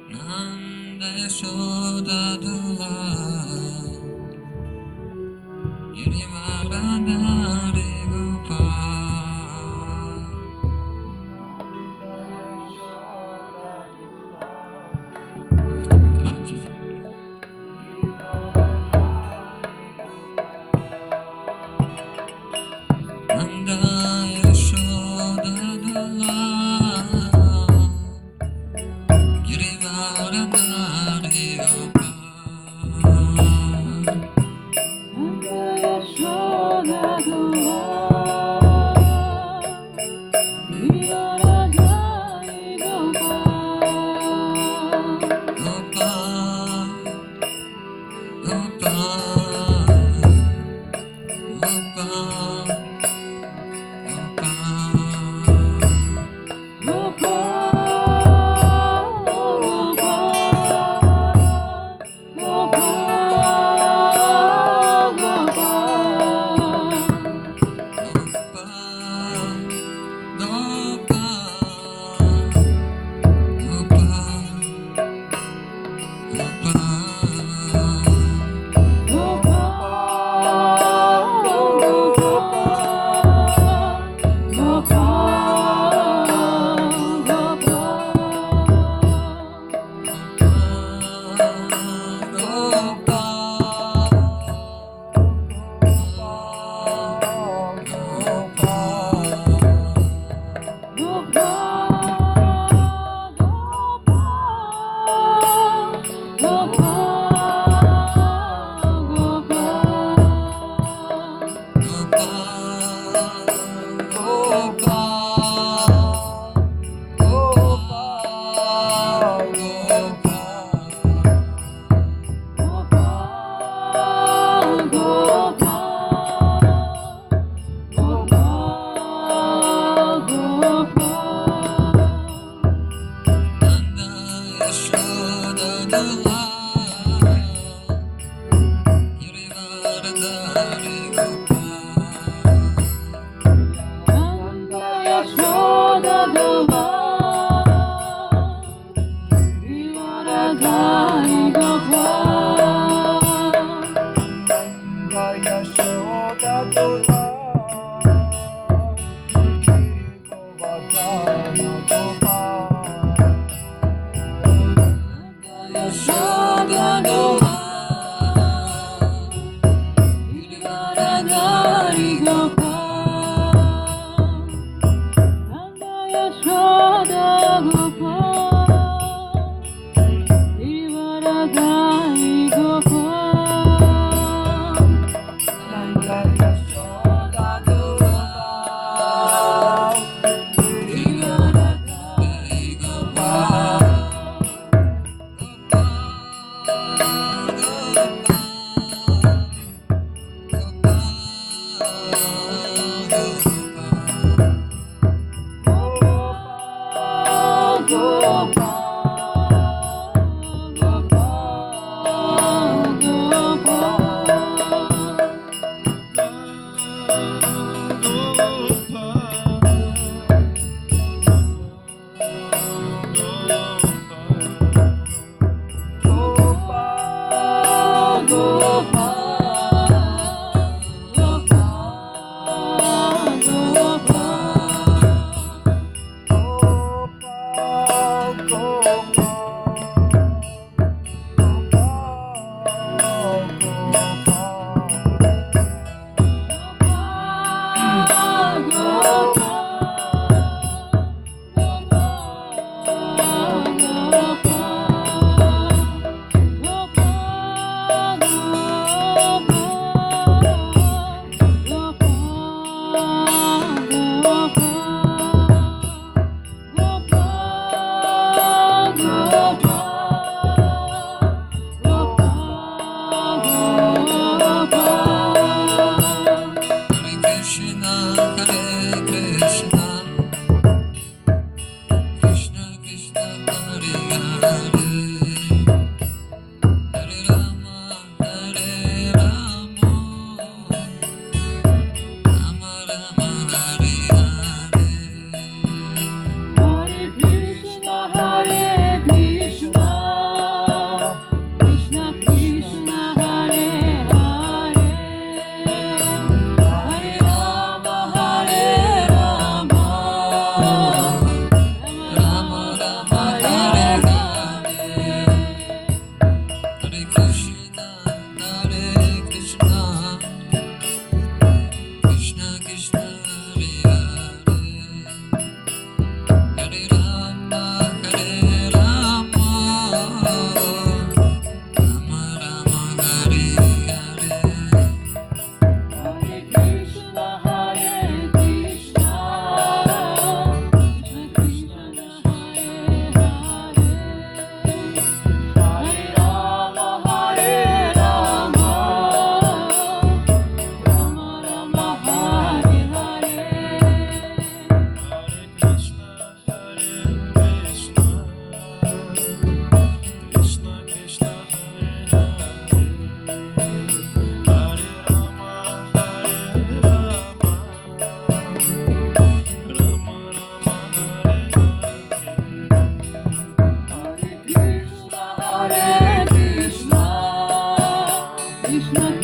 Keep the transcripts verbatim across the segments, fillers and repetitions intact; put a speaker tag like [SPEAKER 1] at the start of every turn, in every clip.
[SPEAKER 1] Nanda Yashoda Dula Girivaradhari Gopal Nanda Yashoda Dula Girivaradhari Gopal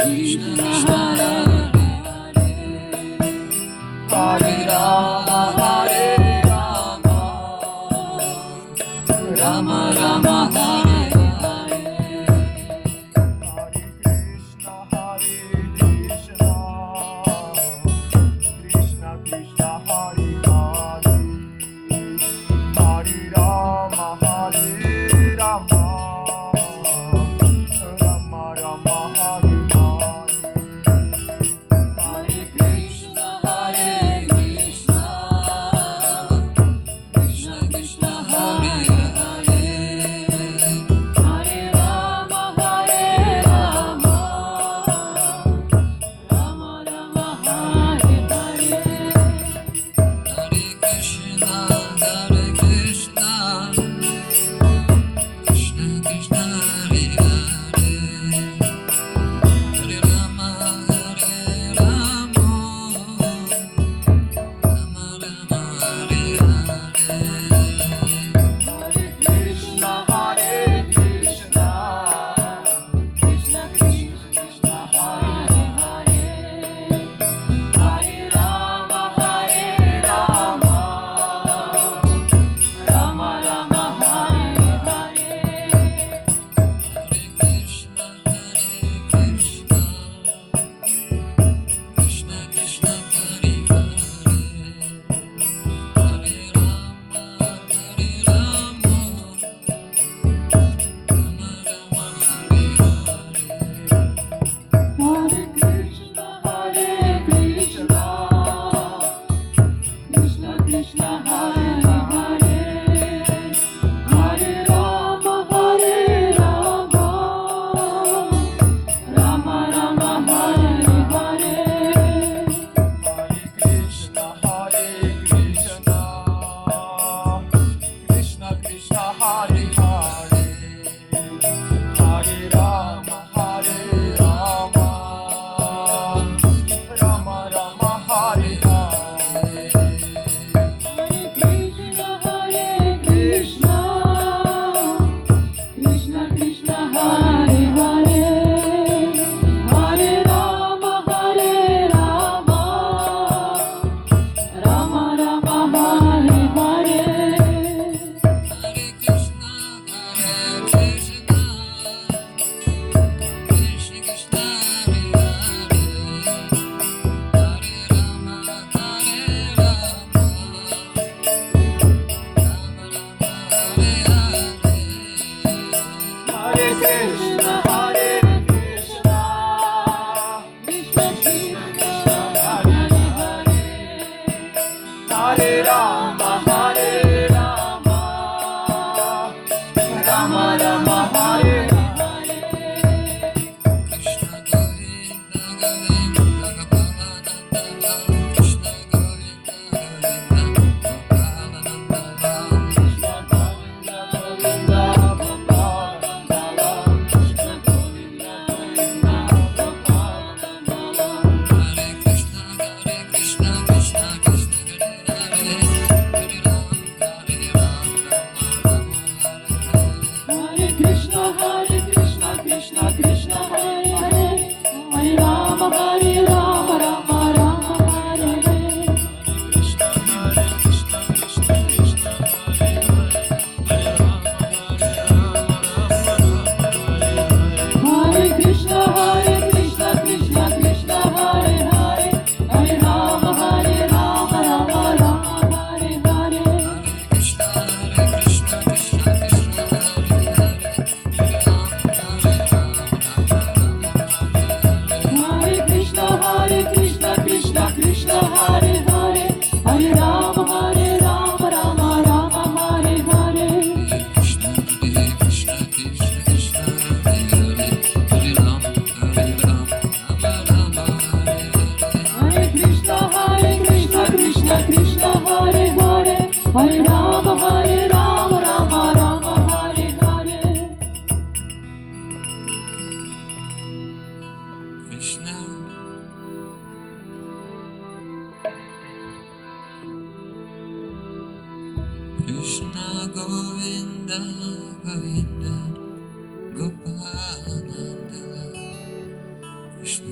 [SPEAKER 1] Krishna Hare Hare Rama Hare Rama Rama Rama Hare Hare
[SPEAKER 2] Krishna Krishna Hare Hare Hare Rama Hare Rama Rama Rama Hare Hare
[SPEAKER 1] Hare Krishna Hare Krishna Krishna Krishna Hare Hare Hare Rama Hare Rama Rama Rama Hare Hare Hare Krishna Hare Krishna Krishna Krishna Hare Hare Hare Rama Hare Rama Rama Rama Hare Hare
[SPEAKER 2] Hare Krishna Hare Krishna Krishna Krishna Hare Hare Hare Rama Hare Rama Rama Rama Hare Hare
[SPEAKER 1] Hare Krishna Hare Krishna Krishna Krishna Hare Hare Hare Rama Hare Rama Rama Rama Hare Hare
[SPEAKER 2] Hare Krishna Hare Krishna Krishna Krishna Hare Hare Hare Rama Hare Rama Rama Rama Hare Hare Hare Krishna Hare Krishna Krishna Krishna Hare Hare Hare Rama Hare Rama Rama Rama Hare Hare Hare Krishna Hare Krishna Krishna Krishna Hare Hare Hare Rama Hare Rama Rama Rama Hare Hare
[SPEAKER 1] Hare Krishna Hare Krishna Krishna Krishna Hare Hare Hare Rama Hare Rama Rama Rama Hare Hare
[SPEAKER 2] Hare Krishna Hare Krishna Krishna Krishna Hare Hare Hare Rama Hare Rama Rama Rama Hare Hare
[SPEAKER 1] Krishna Govinda Govinda Gopalanandana Krishna Govinda Govinda Gopalanandana
[SPEAKER 2] Krishna Govinda Govinda Gopalanandana Krishna Govinda Govinda Gopalanandana
[SPEAKER 1] Hare Krishna Hare Krishna Krishna Krishna Hare Hare Hare Rama Hare Rama Rama Rama Hare Hare
[SPEAKER 2] Hare Krishna Hare Krishna Krishna Krishna Hare Hare Hare Rama Hare Rama Rama Rama Hare Hare
[SPEAKER 1] Krishna Hare Krishna Krishna Krishna Hare Hare Hare Rama Hare Rama Rama Rama Hare Hare
[SPEAKER 2] Hare Krishna Hare Krishna Krishna Krishna Hare Hare Hare Rama Hare Rama Rama Rama Hare Hare
[SPEAKER 1] Krishna Hare Krishna Krishna Krishna Hare Hare Hare Rama Hare Rama Rama Rama Hare Hare
[SPEAKER 2] Hare Krishna Hare Krishna Krishna Krishna Hare Hare Hare Rama Hare Rama Rama Rama Hare Hare
[SPEAKER 1] Krishna Hare Krishna Krishna Krishna Hare Hare Hare Rama Hare Rama Rama Rama Hare Hare
[SPEAKER 2] Hare Krishna Hare Krishna Krishna Krishna Hare Hare Hare Rama Hare Rama Rama Rama Hare Hare
[SPEAKER 1] Krishna Krishna Govinda Govinda Gopalanandana Krishna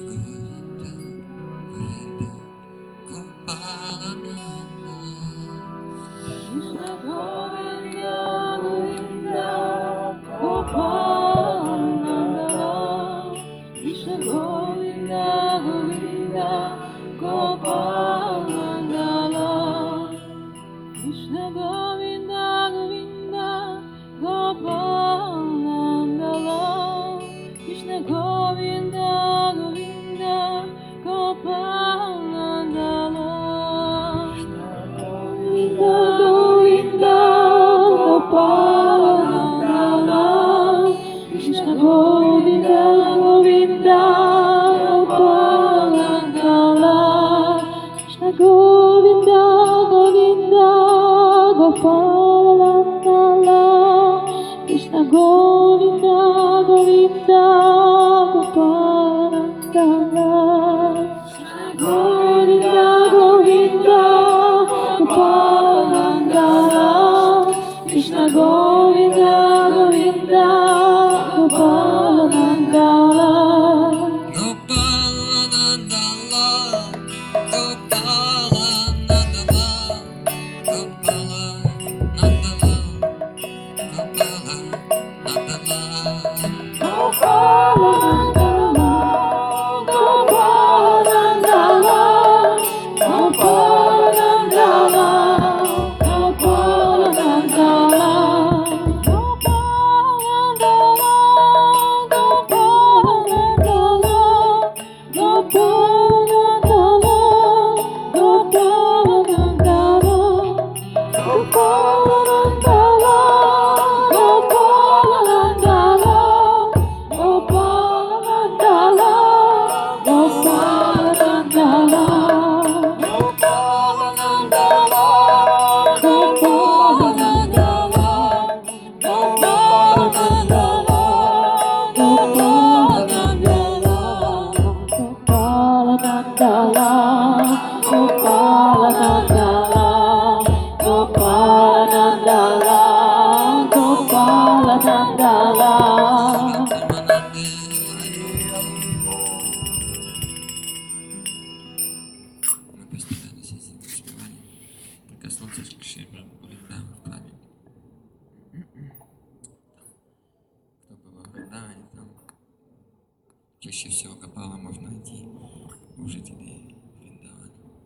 [SPEAKER 1] Чаще всего Гопала можно найти у жителей Вриндавана.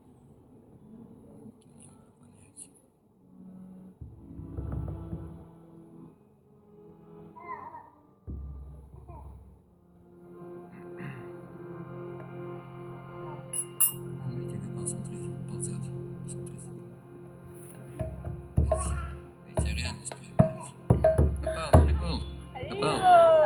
[SPEAKER 1] Видите, Гопал, смотрите, ползет. Смотрите. Видите, реальность появляется. Гопал, прикол. Гопал.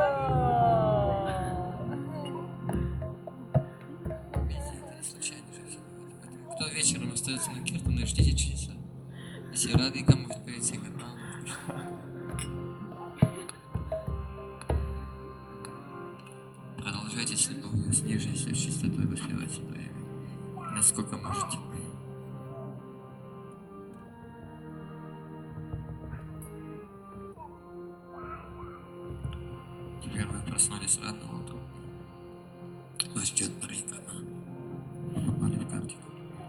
[SPEAKER 1] Кто вечером остается на Киртане, ждите чудеса. Все рады, кому поверить всех Гопал. Продолжайте с любовью, с нежностью, с чистотой воспевать свое имя, насколько можете. Теперь вы проснулись рано утром. Вас ждет парикана. Вы попали в картику.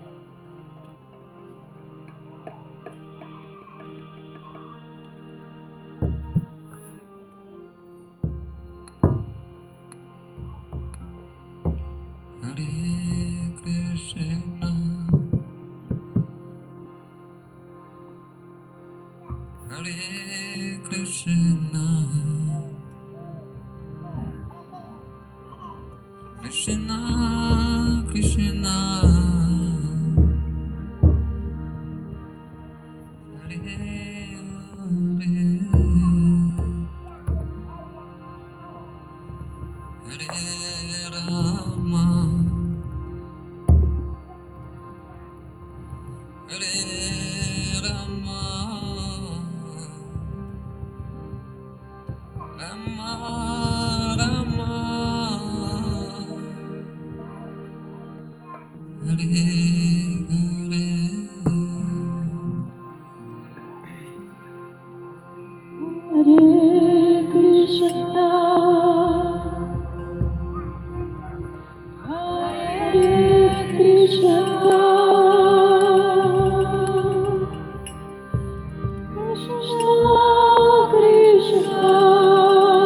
[SPEAKER 1] Харе Кришна, Харе Кришна, Кришна, Кришна, Харе Харе, Харе Рама, Харе Рама, Рама, Рама, Харе Харе.
[SPEAKER 2] Hare Krishna, Hare Krishna, Krishna Krishna,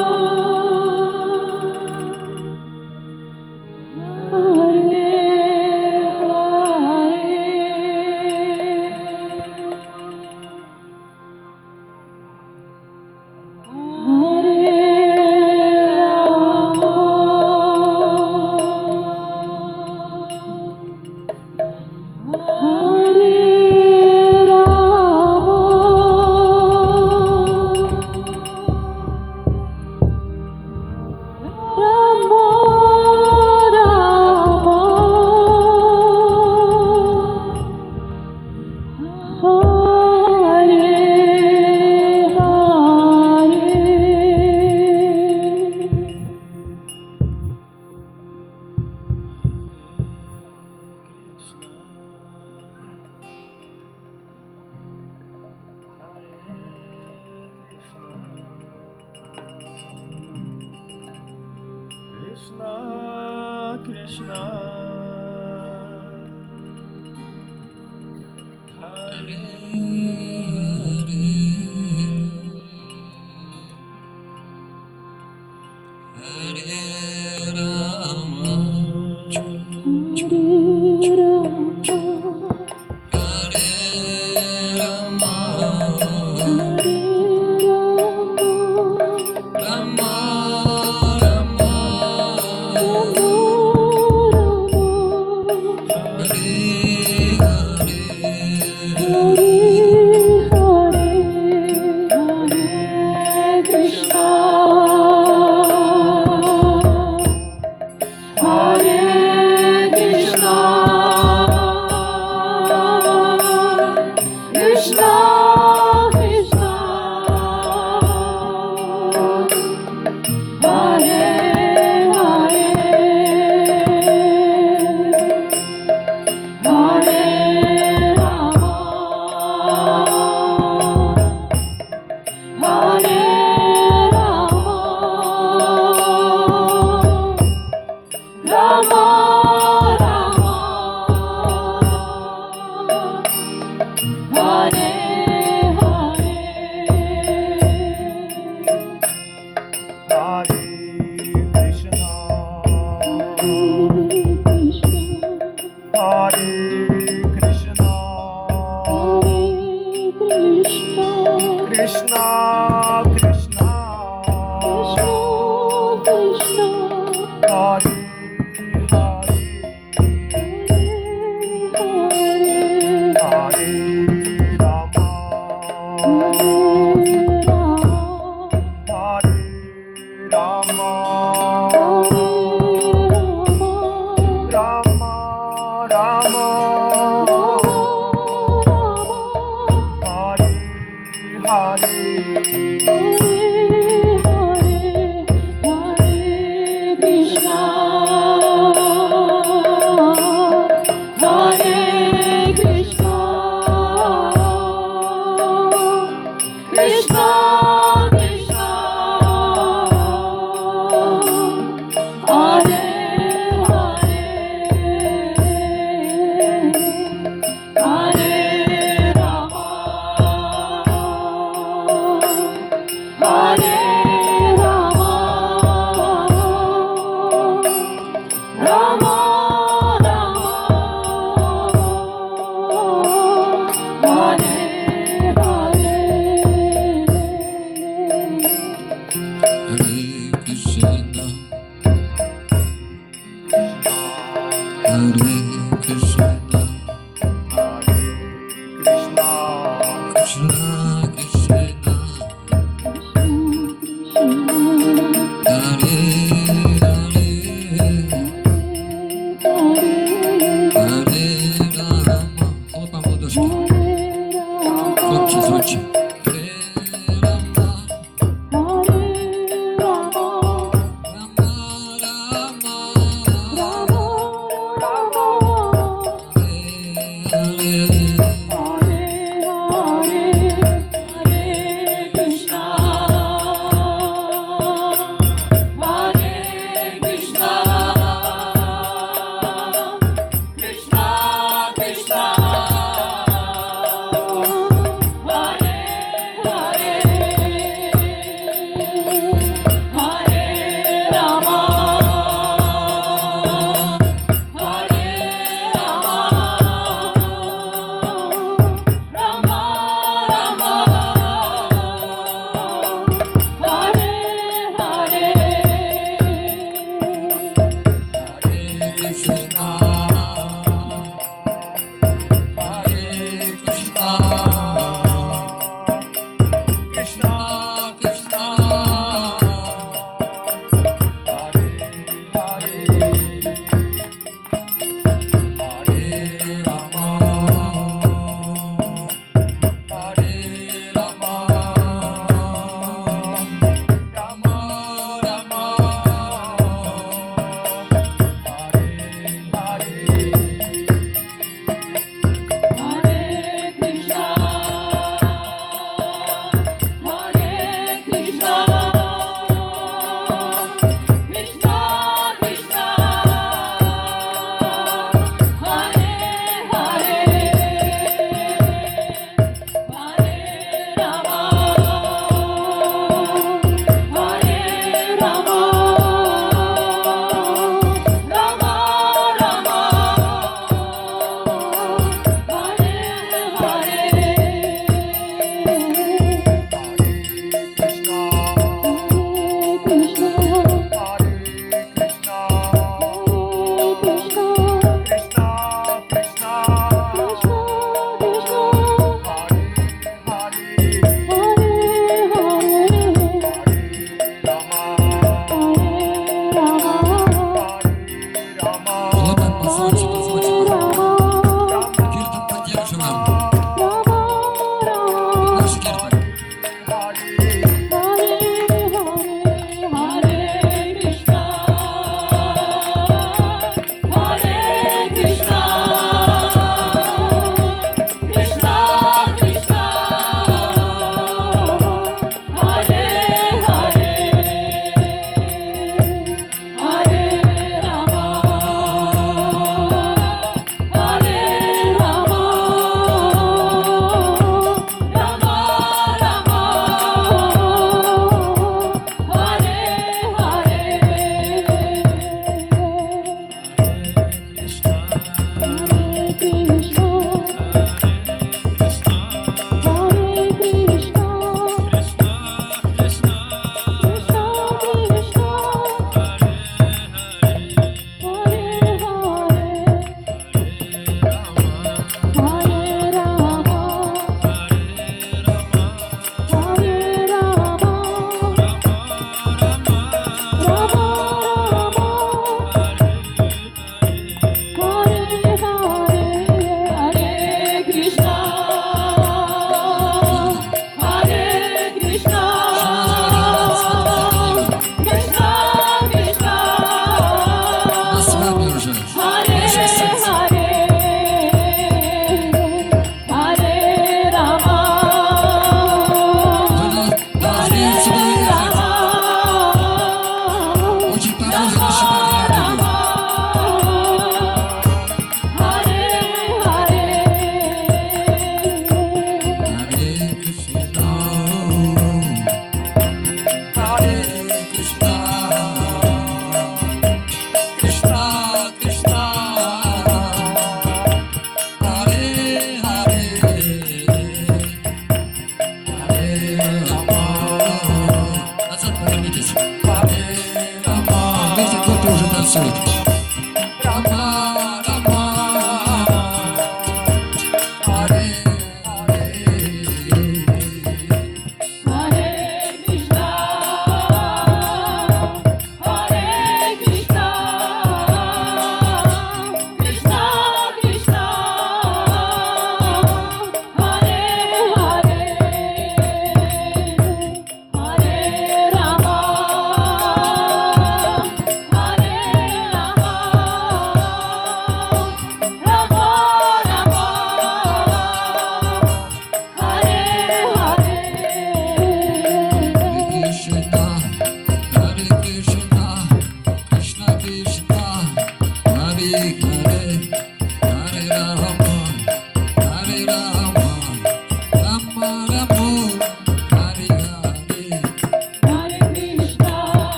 [SPEAKER 3] Krishna, Hare
[SPEAKER 1] Hare Rama, Hare Rama, Rama Rama, Hare Krishna, Krishna Krishna,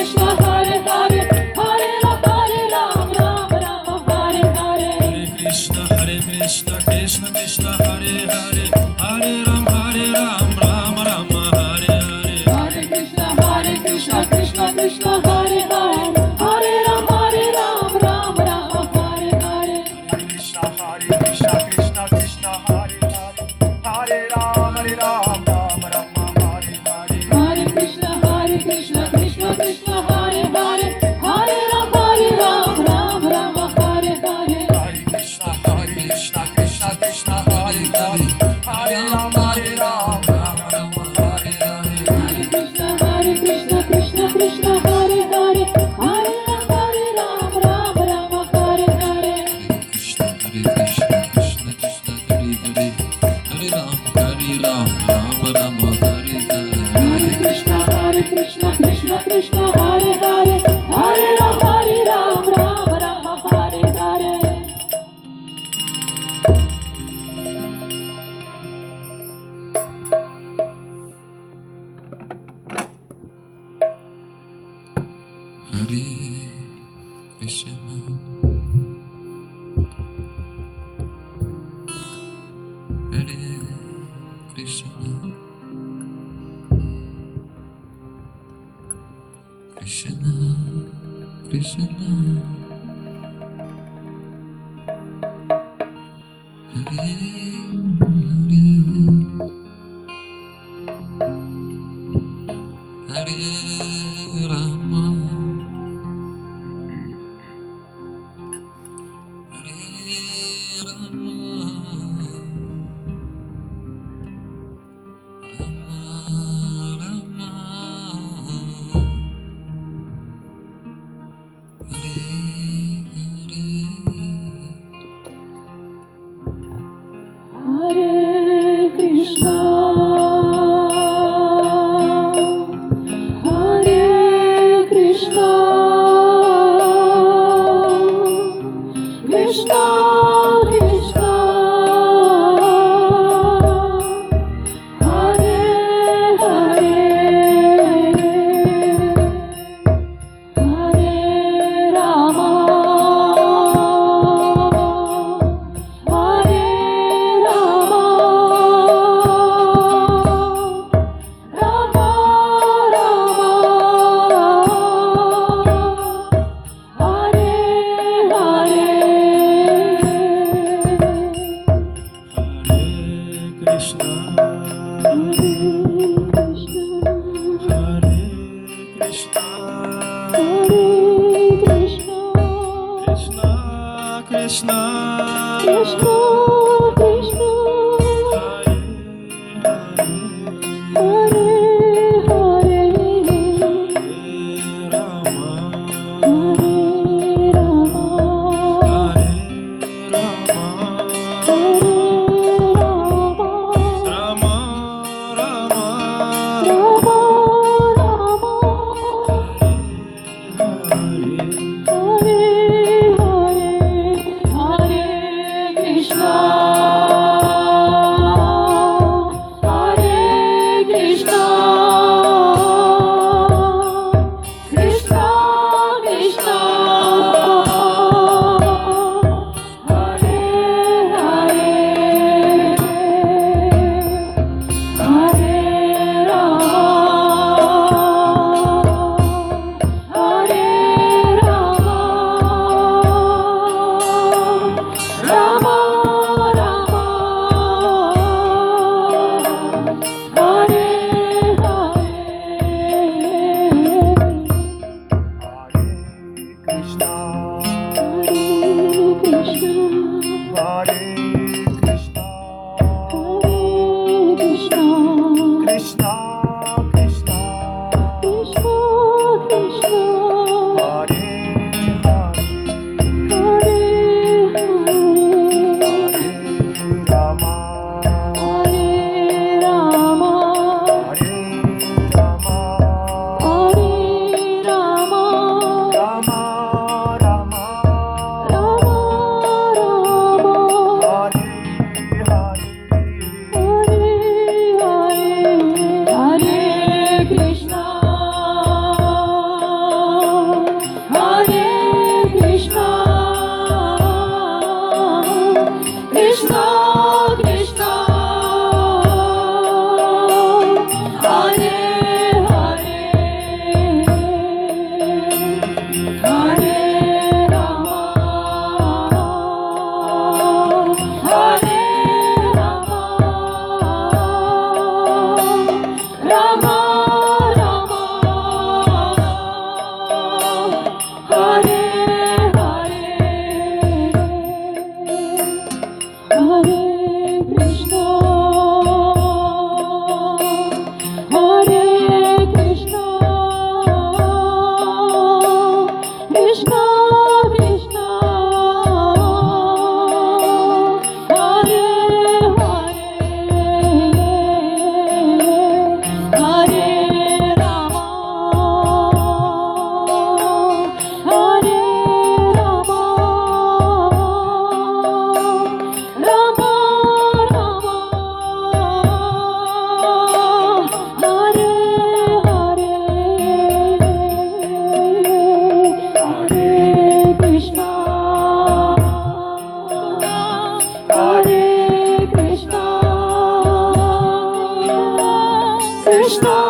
[SPEAKER 2] Krishna, Hare Hare, Hare Rama, Hare Rama, Rama Rama, Hare Hare.
[SPEAKER 1] Hare Krishna, Hare Krishna, Krishna Krishna, Hare Hare, Hare Ram, Hare Ram, Ram Ram, Hare Hare.
[SPEAKER 2] Hare Krishna, Hare Krishna, Krishna Krishna, Hare Hare, Hare Rama, Hare Rama, Rama Rama, Hare Hare.
[SPEAKER 3] Krishna, Hare Krishna, Krishna Krishna, Hare Hare, Hare Ram, Hare Ram, Ram Ram, Hare Hare.
[SPEAKER 2] Hare Krishna, Hare Krishna, Krishna Krishna, Hare Hare, Hare Rama, Hare Rama, Rama Rama, Hare Hare.
[SPEAKER 3] Hare Krishna, Hare Krishna, Krishna Krishna, Hare Hare, Hare Ram, Hare Ram, Ram Ram, Hare Hare.
[SPEAKER 2] Hare Krishna, Hare Krishna, Krishna Krishna, Hare Hare, Hare Rama, Hare Rama, Rama Rama, Hare Hare.
[SPEAKER 1] Krishna, Hare Krishna, Krishna Krishna, Hare Hare, Hare Ram, Hare Ram, Ram Ram, Hare Hare.
[SPEAKER 2] Hare Krishna, Hare Krishna, Krishna Krishna, Hare Hare, Hare Rama, Hare Rama, Rama Rama, Hare Hare.
[SPEAKER 1] Hare Krishna, Hare Krishna, Krishna Krishna, Hare Hare, Hare Rama, Hare Rama, Rama Rama, Hare Hare.
[SPEAKER 2] Hare Krishna, Hare Krishna, Krishna Krishna, Hare Hare, Hare Rama, Hare Rama, Rama Rama, Hare Hare.
[SPEAKER 3] Hare Krishna,
[SPEAKER 2] Hare Krishna,
[SPEAKER 3] Hare Krishna,
[SPEAKER 2] Hare Krishna,
[SPEAKER 3] Krishna Krishna,
[SPEAKER 2] Krishna Krishna,
[SPEAKER 3] Hare Hare,
[SPEAKER 2] Hare Hare,
[SPEAKER 3] Hare Rama,
[SPEAKER 2] Hare Rama,
[SPEAKER 3] Hare Rama,
[SPEAKER 2] Hare Rama,
[SPEAKER 3] Rama Rama,
[SPEAKER 2] Rama Rama,
[SPEAKER 3] Hare
[SPEAKER 2] Hare Hare, Hare Krishna. Krishna